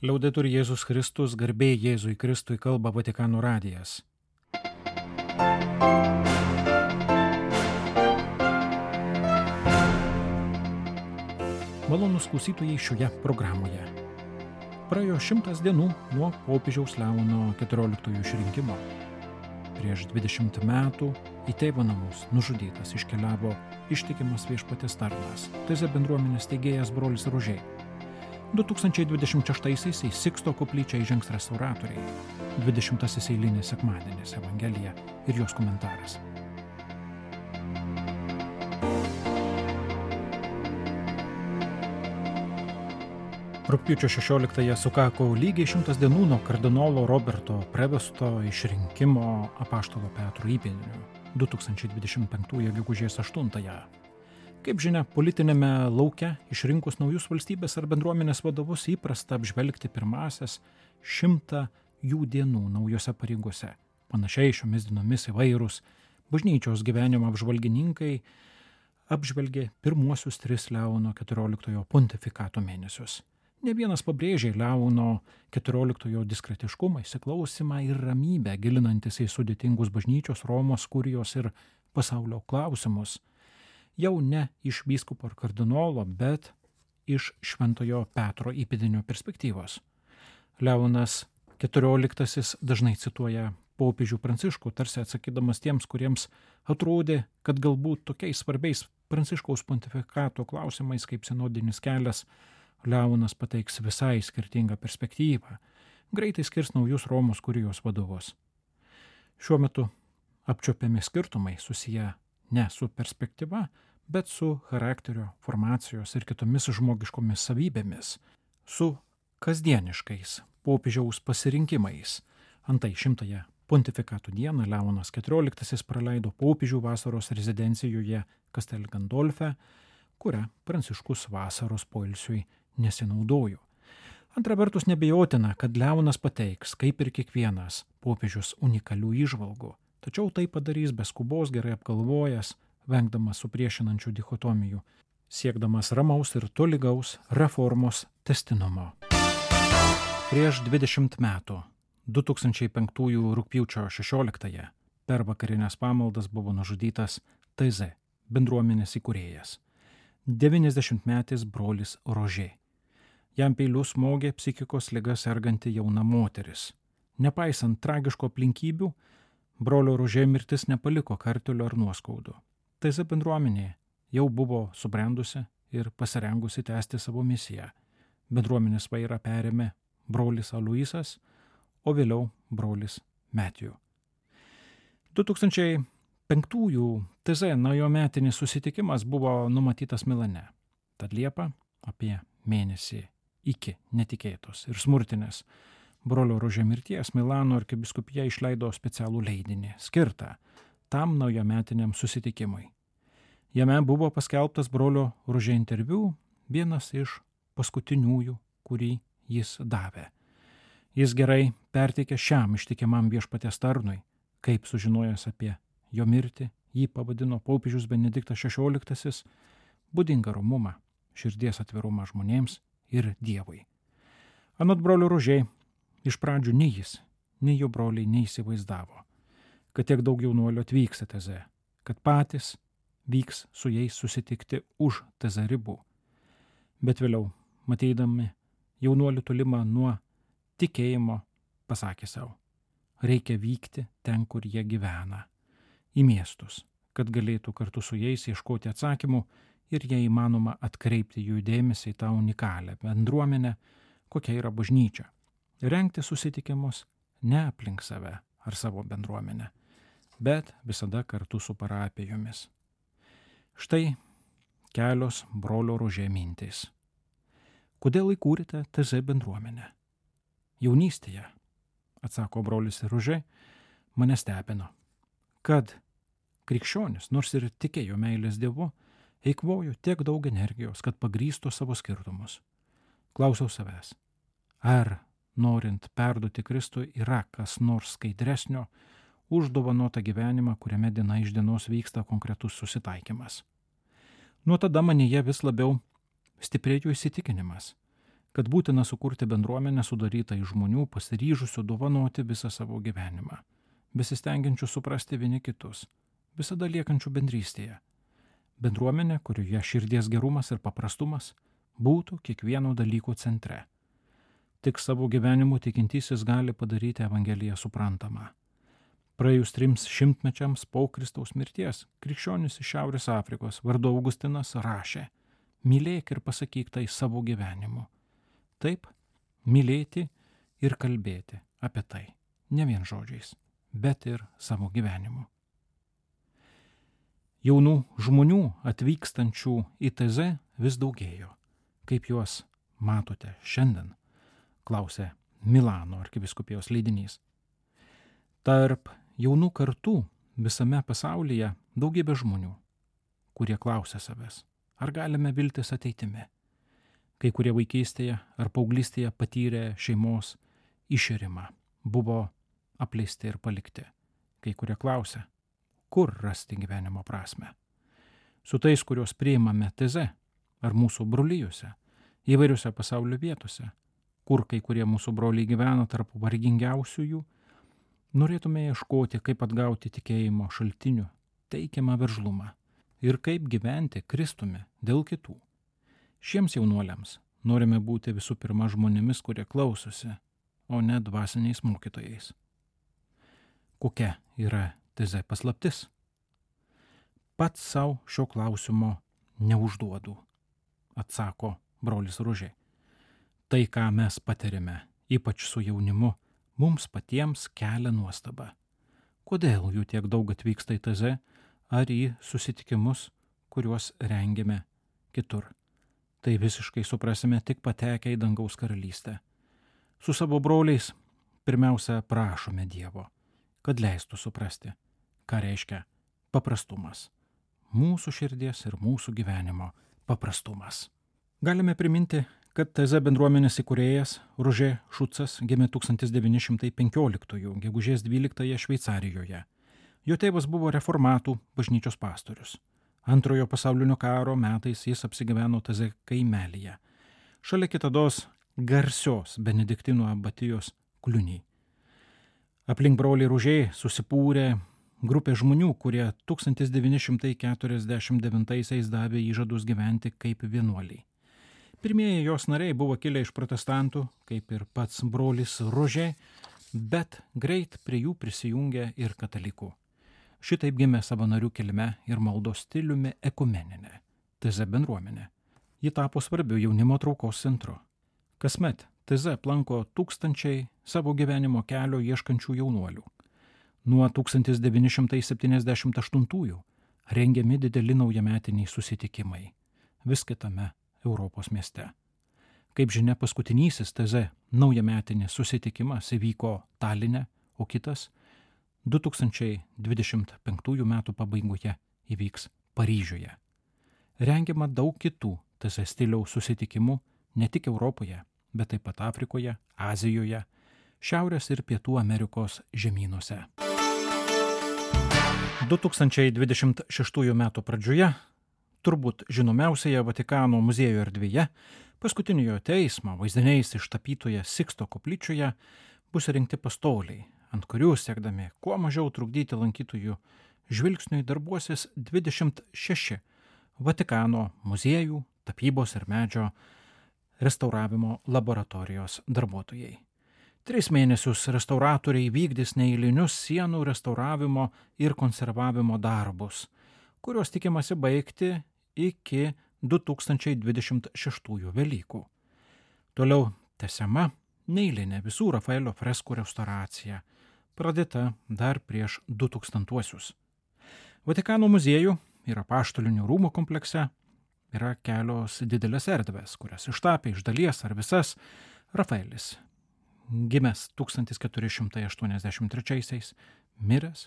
Liaudetur Jėzus Kristus, garbė Jėzui Kristui, kalba Vatikano radijas. Malonūs klausytojai šioje programoje. Praėjo 100 dienų nuo popiežiaus Leono XIV išrinkimo. Prieš 20 metų į tėvo namus nužudytas iškeliavo ištikimas viešpaties tarnas, Teze bendruomenės steigėjas brolis Rožė. 2026-aisiais į Siksto koplyčią įžengs restauratoriai. 20-asis eilinis sekmadienis, Evangelija ir jos komentaras. Rugpjūčio 16-ąją sukako lygiai 100 dienų nuo kardinolo Roberto Prevesto išrinkimo apaštalo Petro įpėdiniu 2025 gegužės 8-ąją. Kaip žinia, politinėme lauke išrinkus naujus valstybės ar bendruomenės vadovus įprasta apžvelgti pirmasias 100 jų dienų naujose pareigose. Panašiai šiomis dienomis įvairūs bažnyčios gyvenimo apžvalgininkai apžvelgė pirmuosius 3 Leono XIV pontifikato mėnesius. Ne vienas pabrėžė Leono XIV diskretiškumą, įsiklausimą ir ramybę, gilinantis į sudėtingus bažnyčios, Romos, kurijos ir pasaulio klausimus. Jau ne iš vyskupo ar kardinolo, bet iš šventojo Petro įpėdinio perspektyvos. Leonas XIV dažnai cituoja popiežių Pranciškų, tarsi atsakydamas tiems, kuriems atrodė, kad galbūt tokiais svarbiais Pranciškaus pontifikato klausimais kaip sinodinis kelias Leonas pateiks visai skirtingą perspektyvą, greitai skirs naujus Romos kurijos vadovus. Šiuo metu apčiuopiami skirtumai susiję ne su perspektyva, bet su charakterio, formacijos ir kitomis žmogiškomis savybėmis, su kasdieniškais popiežiaus pasirinkimais. Antai 100-ąją pontifikato dieną Leonas XIV praleido popiežių vasaros rezidencijoje Castel Gandolfe, kurią Pranciškus vasaros poilsiui nesinaudojo. Antra vertus, nebejotina, kad Leonas pateiks, kaip ir kiekvienas popiežius, unikalių įžvalgų. Tačiau tai padarys be skubos, gerai apgalvojęs, vengdamas supriešinančių dichotomijų, siekdamas ramaus ir tolygaus reformos tęstinumo. Prieš 20 metų, 2005 rugpjūčio 16-ąją, per vakarinės pamaldas buvo nužudytas Teze bendruomenės įkūrėjas, 90-metis brolis Rožė. Jam peiliu smogė psichikos liga serganti jauna moteris. Nepaisant tragiško aplinkybių, brolio Rožė mirtis nepaliko kartėlio ar nuoskaudų. Teze bendruomenė jau buvo subrendusi ir pasirengusi tęsti savo misiją. Bendruomenės vairą perėmė brolis Aloisas, o vėliau brolis Matthew. 2005 Teze naujametinis susitikimas buvo numatytas Milane. Tad Liepą, apie mėnesį iki netikėtos ir smurtinės brolio Rožė mirties, Milano arkivyskupija išleido specialų leidinį, skirtą tam naujametiniam susitikimui. Jame buvo paskelbtas brolio Rožė interviu, vienas iš paskutiniųjų, kurį jis davė. Jis gerai perteikė šiam ištikimam viešpaties tarnui, kaip sužinojęs apie jo mirtį, jį pavadino popiežius Benediktas XVI, būdingą romumą, širdies atvirumą žmonėms ir Dievui. Anot brolio Rožė, iš pradžių nei jis, nei jo broliai neįsivaizdavo, kad tiek daug jaunuolių atvyks į Teze, kad patys vyks su jais susitikti už Teze ribų. Bet vėliau, matydami jaunuolių tolimą nuo tikėjimo, pasakė savo, reikia vykti ten, kur jie gyvena, į miestus, kad galėtų kartu su jais ieškoti atsakymų ir jei įmanoma atkreipti jų dėmesį į tą unikalią bendruomenę, kokia yra bažnyčia. Rengti susitikimus ne aplink save ar savo bendruomenę, bet visada kartu su parapijomis. Štai kelios brolio Rožė mintys. Kodėl įkūrėte Teze bendruomenę? Jaunystėje, atsako brolis Rožė, mane stebino, kad krikščionis, nors ir tikėjo meilės Dievu, eikvojo tiek daug energijos, kad pagrįstų savo skirtumus. Klausiau savęs, ar norint perduoti Kristui yra kas nors skaidresnio už dovanotą gyvenimą, kuriame diena iš dienos vyksta konkretus susitaikymas. Nuo tada manyje vis labiau stiprėjo įsitikinimas, kad būtina sukurti bendruomenę sudarytą iš žmonių pasiryžusių dovanoti visą savo gyvenimą, besistengiančių suprasti vieni kitus, visada liekančių bendrystėje. Bendruomenė, kurioje širdies gerumas ir paprastumas būtų kiekvieno dalyko centre. Tik savo gyvenimu tikintysis gali padaryti Evangeliją suprantamą. Praėjus 300 mečiams po Kristaus mirties, krikščionis iš Šiaurės Afrikos vardu Augustinas rašė: mylėk ir pasakyk tai savo gyvenimu. Taip, mylėti ir kalbėti apie tai, ne vien žodžiais, bet ir savo gyvenimu. Jaunų žmonių atvykstančių į TZ vis daugėjo. Kaip juos matote šiandien? Klausė Milano arkivyskupijos leidinys. Tarp jaunų kartų visame pasaulyje daugybė žmonių, kurie klausia savęs, ar galime viltis ateitimi. Kai kurie vaikystėje ar paauglystėje patyrė šeimos išėrimą, buvo apleisti ir palikti. Kai kurie klausia, kur rasti gyvenimo prasme. Su tais, kuriuos priimame TZ ar mūsų brolijose, įvairiuose pasaulio vietose, kur kai kurie mūsų broliai gyvena tarp vargingiausiųjų, norėtume ieškoti, kaip atgauti tikėjimo šaltinių, teikiamą veržlumą ir kaip gyventi Kristumi dėl kitų. Šiems jaunuoliams norime būti visų pirma žmonėmis, kurie klausosi, o ne dvasiniais mokytojais. Kokia yra TZ paslaptis? Pats savo šio klausimo neužduodu, atsako brolis Rožė. Tai, ką mes patiriame, ypač su jaunimu, mums patiems kelia nuostabą. Kodėl jų tiek daug atvyksta į TZ ar į susitikimus, kuriuos rengiame kitur? Tai visiškai suprasime tik patekę į dangaus karalystę. Su savo broliais pirmiausia prašome Dievo, kad leistų suprasti, ką reiškia paprastumas. Mūsų širdies ir mūsų gyvenimo paprastumas. Galime priminti, kad TZ bendruomenės įkūrėjas Rožė Šucas gimė 1915 gegužės 12 Šveicarijoje. Jo tėvas buvo reformatų bažnyčios pastorius. Antrojo pasaulinio karo metais jis apsigyveno TZ kaimelyje, šalia kitados garsios benediktinų abatijos Kliuniai. Aplink brolį Rožė susipūrė grupė žmonių, kurie 1949 davė įžadus gyventi kaip vienuoliai. Pirmieji jos nariai buvo kilę iš protestantų, kaip ir pats brolis Rožė, bet greit prie jų prisijungė ir katalikų. Šitaip gimė savanorių kilme ir maldos stiliumi ekumeninė TZ bendruomenė. Ji tapo svarbiu jaunimo traukos centru. Kasmet TZ aplanko tūkstančiai savo gyvenimo kelio ieškančių jaunuolių. Nuo 1978 rengiami dideli naujametiniai susitikimai vis kitame Europos mieste. Kaip žinia, paskutinysis TZ naujametinis susitikimas įvyko Taline, o kitas 2025 metų pabaigoje įvyks Paryžiuje. Rengiama daug kitų TZ stiliaus susitikimų ne tik Europoje, bet taip pat Afrikoje, Azijoje, Šiaurės ir Pietų Amerikos žemynuose. 2026 metų pradžioje, turbūt žinomiausioje Vatikano muziejų erdvėje, paskutiniojo teismo vaizdiniais ištapytoje Siksto koplyčioje bus įrengti pastoliai, ant kurių siekdami kuo mažiau trukdyti lankytojų žvilgsniui darbuosis 26 Vatikano muziejų, tapybos ir medžio restauravimo laboratorijos darbuotojai. 3 mėnesius restauratoriai vykdys neeilinius sienų restauravimo ir konservavimo darbus, kuriuos tikimasi baigti iki 2026 Velykų. Toliau tęsiama neeilinė visų Rafaelio freskų restauracija, pradėta dar prieš 2000-uosius. Vatikano muziejų ir apaštalinių rūmų komplekse yra kelios didelės erdvės, kurias ištapė iš dalies ar visas Rafaelis, gimęs 1483, miręs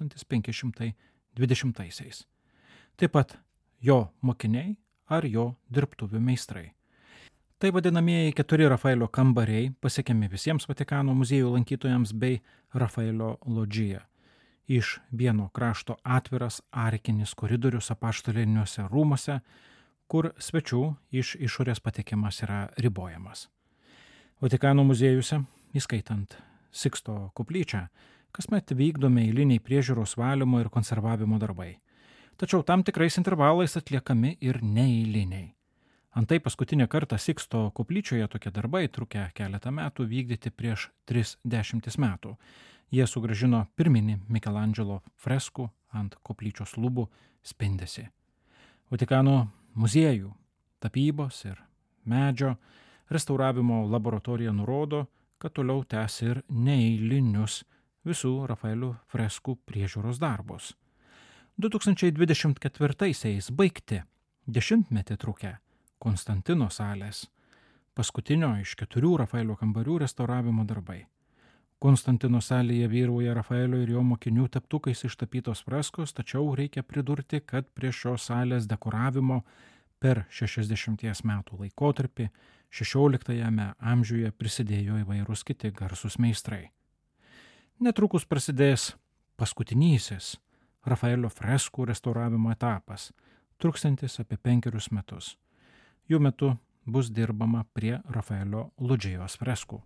1520. Taip pat jo mokiniai ar jo dirbtuvių meistrai. Tai vadinamieji 4 Rafaelio kambariai pasiekiami visiems Vatikano muziejų lankytojams bei Rafaelio lodžija. Iš vieno krašto atviras arkinis koridorius apaštaliniuose rūmuose, kur svečių iš išorės patekimas yra ribojamas. Vatikano muziejuose, įskaitant Siksto koplyčią, kasmet vykdomi eiliniai priežiūros valymo ir konservavimo darbai. Tačiau tam tikrais intervalais atliekami ir neeiliniai. Antai paskutinį kartą Siksto koplyčioje tokie darbai, trukę keletą metų, vykdyti prieš 30 metų. Jie sugrąžino pirminį Michelangelo freskų ant koplyčios lubų spindesį. Vatikano muziejų, tapybos ir medžio restauravimo laboratorija nurodo, kad toliau tęs ir neeilinius visų Rafaelio freskų priežiūros darbus. 2024-aisiais baigti 10-metį trukę Konstantino salės, paskutinio iš 4 Rafaelio kambarių restauravimo darbai. Konstantino salėje vyrauja Rafaelio ir jo mokinių teptukais ištapytos freskos, tačiau reikia pridurti, kad prie šios salės dekoravimo per 60 metų laikotarpį 16 amžiuje prisidėjo įvairūs kiti garsūs meistrai. Netrukus prasidės paskutinysis Rafaelio freskų restauravimo etapas, truksiantis apie 5 metus. Jų metu bus dirbama prie Rafaelio Lodžijos freskų.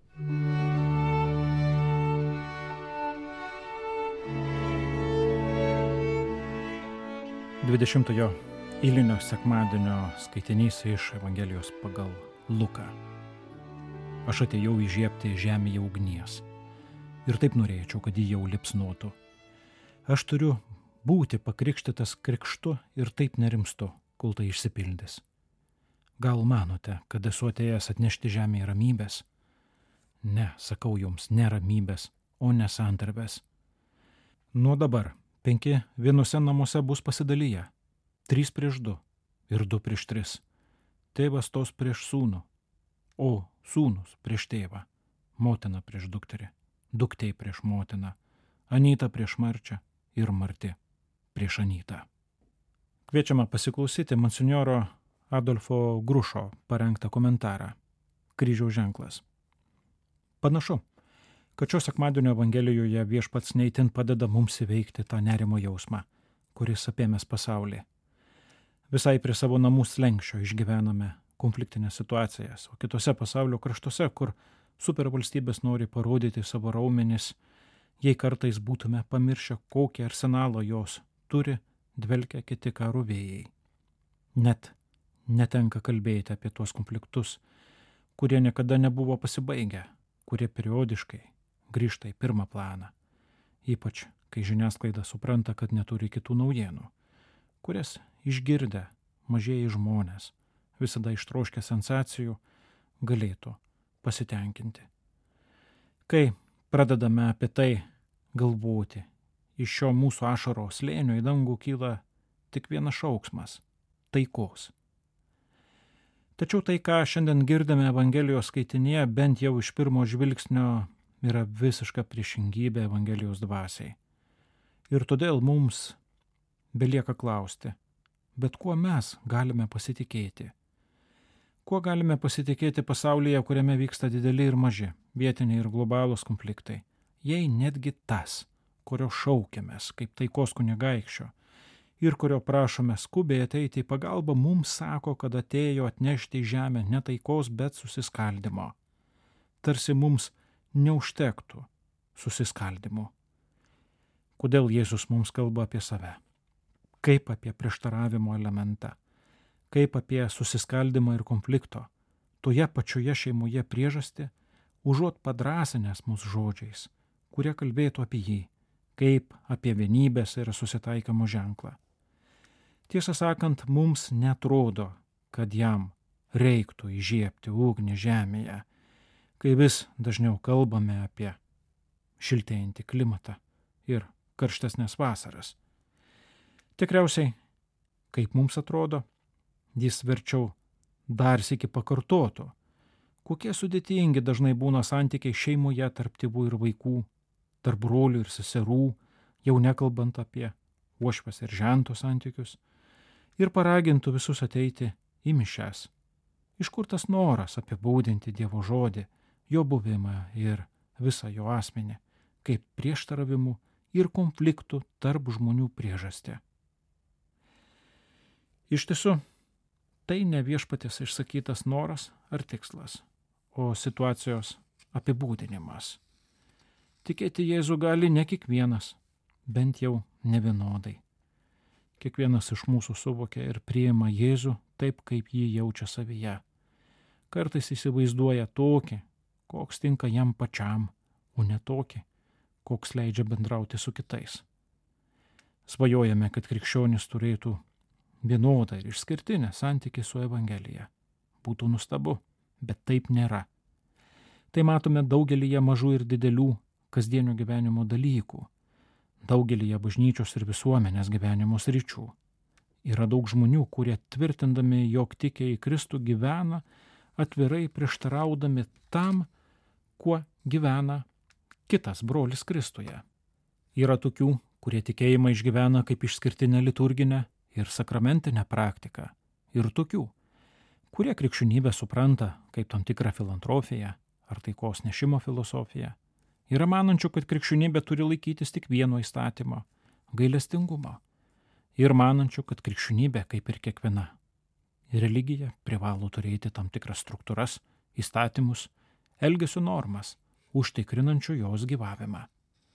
Dvidešimtojo eilinio sekmadienio skaitinys iš Evangelijos pagal Luką. Aš atėjau įžiebti žemėje ugnies. Ir taip norėčiau, kad ji jau lipsnotų. Aš turiu būti pakrikštytas krikštu ir taip nerimstu, kol tai išsipildys. Gal manote, kad esu atėjęs atnešti žemėje ramybės? Ne, sakau jums, ne ramybės, o ne santarvės. Nuo dabar 5 vienose namuose bus pasidalyję, 3 prieš 2 ir 2 prieš 3. Tėvas stos prieš sūnų, o sūnus prieš tėvą, motina prieš dukterį, duktė prieš motiną, anyta prieš marčią ir marti prieš anytą. Kviečiama pasiklausyti monsinjoro Adolfo Grušo parengtą komentarą Kryžiaus ženklas. Panašu, kad šio sekmadienio Evangelijoje viešpats neįtin padeda mums įveikti tą nerimo jausmą, kuris apėmęs pasaulį. Visai prie savo namų slenksčio išgyvename konfliktinės situacijas, o kitose pasaulio kraštuose, kur supervalstybės nori parodyti savo raumenis, jei kartais būtume pamiršę, kokį arsenalą jos turi, dvelkia kiti karo vėjai. Net netenka kalbėti apie tuos konfliktus, kurie niekada nebuvo pasibaigę, kurie periodiškai grįžta į pirmą planą, ypač kai žiniasklaida supranta, kad neturi kitų naujienų, kurias išgirdę mažieji žmonės, visada ištroškę sensacijų, galėtų pasitenkinti. Kai pradedame apie tai galvoti, iš šio mūsų ašaros slėnio į dangų kyla tik vienas šauksmas – taikos. Tačiau tai, ką šiandien girdime Evangelijos skaitinėje, bent jau iš pirmo žvilgsnio yra visiška priešingybė Evangelijos dvasiai. Ir todėl mums belieka klausti, bet kuo mes galime pasitikėti? Kuo galime pasitikėti pasaulyje, kuriame vyksta dideli ir maži, vietiniai ir globalūs konfliktai, jei netgi tas, kurio šaukiamės kaip taikos kunigaikščio ir kurio prašome skubiai ateiti į pagalbą, mums sako, kad atėjo atnešti į žemę ne taikos, bet susiskaldimo. Tarsi mums neužtektų susiskaldimo. Kodėl Jėzus mums kalba apie save? Kaip apie prieštaravimo elementą, kaip apie susiskaldimą ir konflikto, toje pačioje šeimoje priežastį, užuot padrąsinęs mūsų žodžiais, kurie kalbėtų apie jį, kaip apie vienybės ir susitaikymo ženklą. Tiesą sakant, mums netrodo, kad jam reiktų įžiebti ugnį žemėje, kai vis dažniau kalbame apie šiltėjantį klimatą ir karštesnės vasaras. Tikriausiai, kaip mums atrodo, jis verčiau dar sykį pakartotų, kokie sudėtingi dažnai būna santykiai šeimoje tarp tėvų ir vaikų, tarp brolių ir seserų, jau nekalbant apie uošvės ir žento santykius, ir paragintų visus ateiti į mišias. Iš kur tas noras apibūdinti Dievo žodį, jo buvimą ir visą jo asmenį, kaip prieštaravimų ir konfliktų tarp žmonių priežastį. Iš tiesų, Tai ne viešpaties išsakytas noras ar tikslas, o situacijos apibūdinimas. Tikėti Jėzų gali ne kiekvienas, bent jau nevienodai. Kiekvienas iš mūsų suvokia ir priima Jėzų taip, kaip jį jaučia savyje. Kartais įsivaizduoja tokį, koks tinka jam pačiam, o ne tokį, koks leidžia bendrauti su kitais. Svajojame, kad krikščionys turėtų vienodą ir išskirtinę santykį su Evangelija. Būtų nuostabu, bet taip nėra. Tai matome daugelyje mažų ir didelių kasdienio gyvenimo dalykų, daugelyje bažnyčios ir visuomenės gyvenimo sričių. Yra daug žmonių, kurie tvirtindami, jog tikė į Kristų, gyvena atvirai prieštaraudami tam, kuo gyvena kitas brolis Kristuje. Yra tokių, kurie tikėjimą išgyvena kaip išskirtinę liturginę ir sakramentinę praktiką, ir tokių, kurie krikščionybę supranta kaip tam tikrą filantropiją ar taikos nešimo filosofiją. Yra manančių, kad krikščionybė turi laikytis tik vieno įstatymo – gailestingumo. Ir manančių, kad krikščionybė, kaip ir kiekviena religija, privalo turėti tam tikras struktūras, įstatymus, elgesio normas, užtikrinančių jos gyvavimą.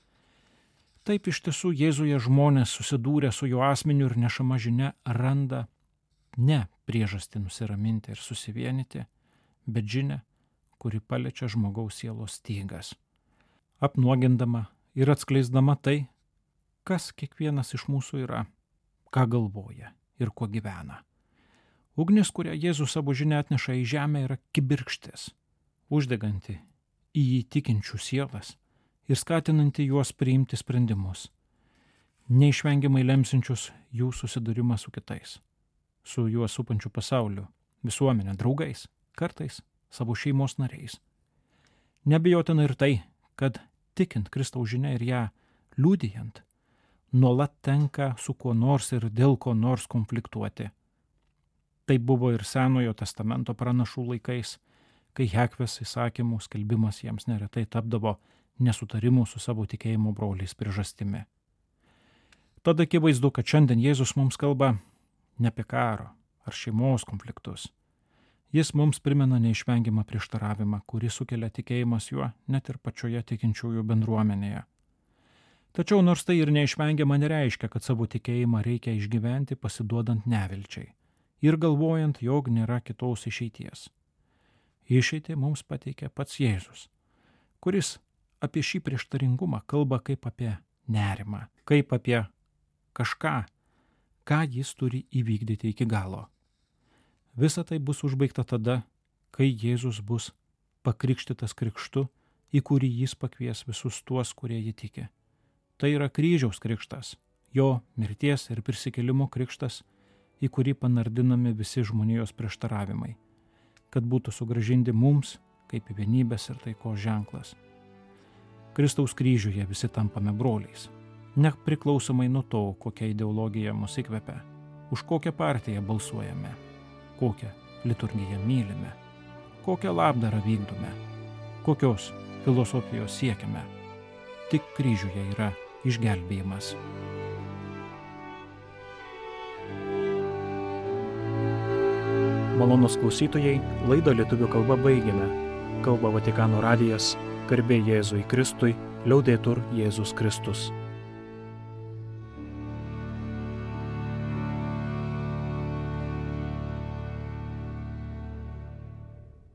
Taip iš tiesų Jėzuje žmonės susidūrę su jo asmeniu ir nešama žinia randa ne priežastį nusiraminti ir susivienyti, bet žinią, kuri paliečia žmogaus sielos stygas, apnuogindama ir atskleisdama tai, kas kiekvienas iš mūsų yra, ką galvoja ir kuo gyvena. Ugnis, kurią Jėzus savo žinią atneša į žemę, yra kibirkštis, uždeganti į jį tikinčių sielas ir skatinanti juos priimti sprendimus, neišvengiamai lemsinčius jų susidūrimą su kitais, su juos supančiu pasauliu, visuomenė, draugais, kartais savo šeimos nariais. Neabejotina ir tai, kad tikint Kristaus žinia ir ją liudijant, nuolat tenka su kuo nors ir dėl ko nors konfliktuoti. Tai buvo ir Senojo testamento pranašų laikais, kai Jahvės įsakymų skelbimas jiems neretai tapdavo nesutarimų su savo tikėjimo broliais priežastimi. Tada akivaizdu, kad šiandien Jėzus mums kalba ne apie karo ar šeimos konfliktus. Jis mums primena neišvengiamą prieštaravimą, kurį sukelia tikėjimas juo net ir pačioje tikinčiųjų bendruomenėje. Tačiau nors tai ir neišvengiama, nereiškia, kad savo tikėjimą reikia išgyventi pasiduodant nevilčiai ir galvojant, jog nėra kitos išeities. Išeitį mums pateikė pats Jėzus, kuris apie šį prieštaringumą kalba kaip apie nerimą, kaip apie kažką, ką jis turi įvykdyti iki galo. Visa tai bus užbaigta tada, kai Jėzus bus pakrikštytas krikštu, į kurį jis pakvies visus tuos, kurie jį tiki. Tai yra kryžiaus krikštas, jo mirties ir prisikėlimo krikštas, į kurį panardinami visi žmonijos prieštaravimai, kad būtų sugrąžinti mums kaip vienybės ir taikos ženklas. Kristaus kryžiuje visi tampame broliais, nepriklausomai nuo to, kokia ideologija mus įkvepia, už kokią partiją balsuojame, kokią liturgiją mylime, kokią labdarą vykdome, kokios filosofijos siekiame. Tik kryžiuje yra išgelbėjimas. Malonūs klausytojai, laidą lietuvių kalba baigėme. Kalba Vatikano radijas, garbė Jėzui Kristui, liaudetur Jėzus Kristus.